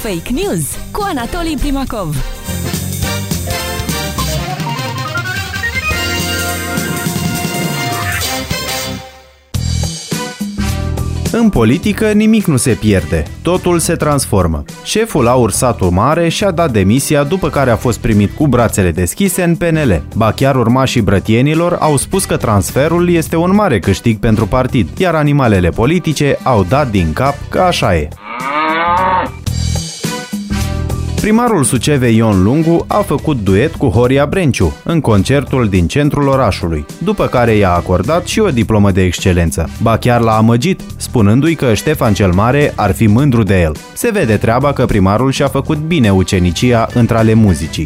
Fake News cu Anatolii Primacov. În politică nimic nu se pierde, totul se transformă. Șeful Aur Satu Mare și-a dat demisia după care a fost primit cu brațele deschise în PNL. Ba chiar urmașii brătienilor au spus că transferul este un mare câștig pentru partid, iar animalele politice au dat din cap că așa e. Primarul Sucevei Ion Lungu a făcut duet cu Horia Brenciu în concertul din centrul orașului, după care i-a acordat și o diplomă de excelență. Ba chiar l-a amăgit, spunându-i că Ștefan cel Mare ar fi mândru de el. Se vede treaba că primarul și-a făcut bine ucenicia între ale muzicii.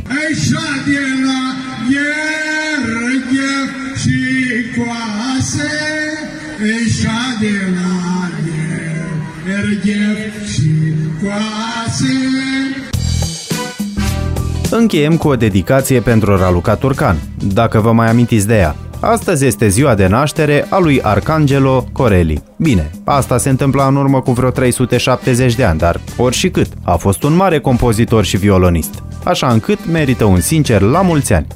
Încheiem cu o dedicație pentru Raluca Turcan, dacă vă mai amintiți de ea. Astăzi este ziua de naștere a lui Arcangelo Corelli. Bine, asta se întâmpla în urmă cu vreo 370 de ani, dar oricât, a fost un mare compozitor și violonist, așa încât merită un sincer la mulți ani.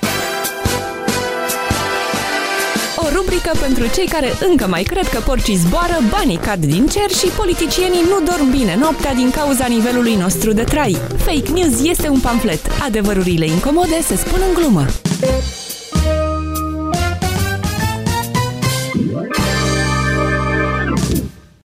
Rubrică pentru cei care încă mai cred că porcii zboară, banii cad din cer și politicienii nu dorm bine noaptea din cauza nivelului nostru de trai. Fake News este un pamflet. Adevărurile incomode se spun în glumă.